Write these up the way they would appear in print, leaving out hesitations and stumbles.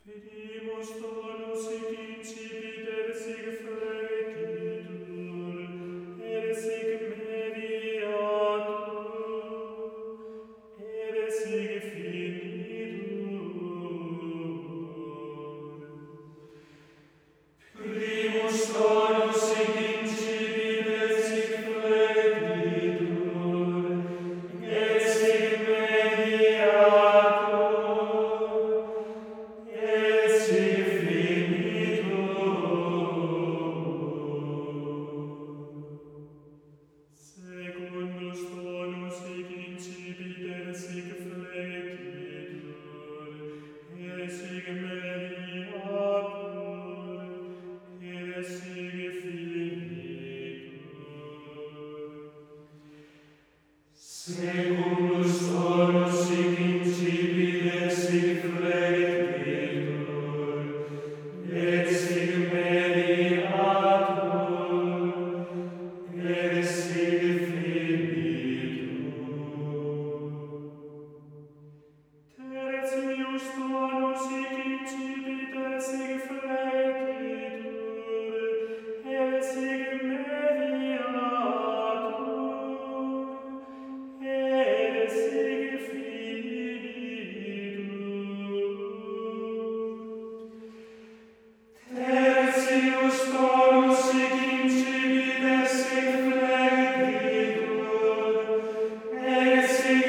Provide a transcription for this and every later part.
Primus donus sic incipit sic fletitur, sic mediatur, sic finitur. Primus donus sic incipit sic fletitur, sic mediatur, sic finitur. Secundus donus sic incipit sic fletitur, sic mediatur, sic finitur. Secundus donus sic incipit sic fletitur, sic mediatur, sic finitur. Tertius donus sic incipit sic fletitur, sic mediatur, sic finitur. Tertius donus sic incipit sic fletitur, sic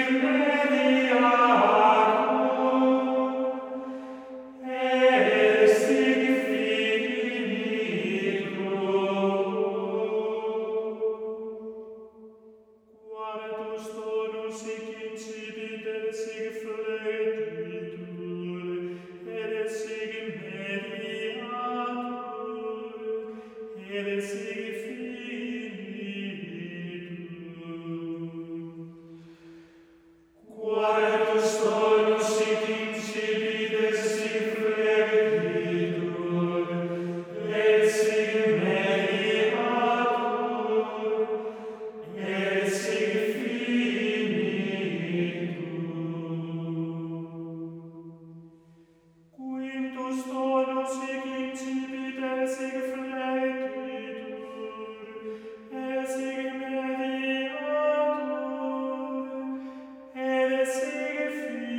mediatur, sic finitur. Quartus donus sic incipit sic fletitur, sic mediatur, sic finitur. Quartus donus sic incipit sic fletitur, sic mediatur, sic finitur. Quintus donus sic incipit sic fletitur, sic mediatur, sic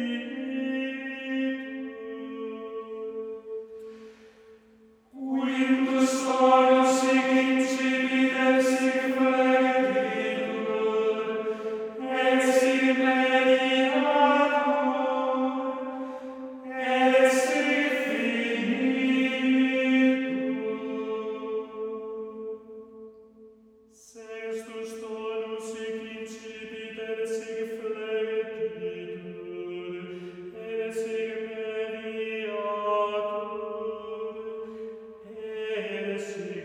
finitur. Quintus donus sic incipit sic fletitur, sic mediatur, sic finitur. Sextus donus sic incipit sic fletitur, sic mediatur, sic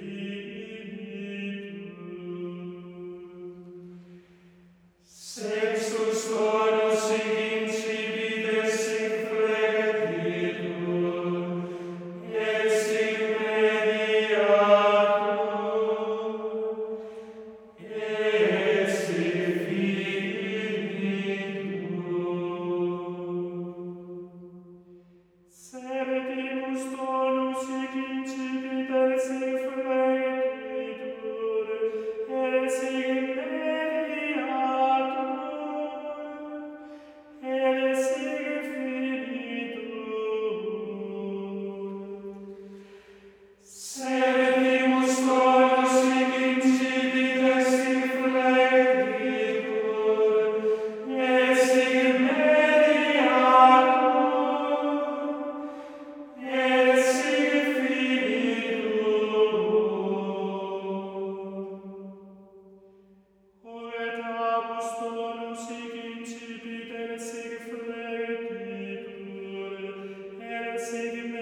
finitur. Sextus donus sic incipit sic fletitur, sic mediatur, sic finitur. Septimus donus sic incipit sic fletitur, sic mediatur, sic finitur. Septimus donus sic incipit sic fletitur, sic mediatur, sic finitur. Oitavus donus sic incipit sic fletitur, sic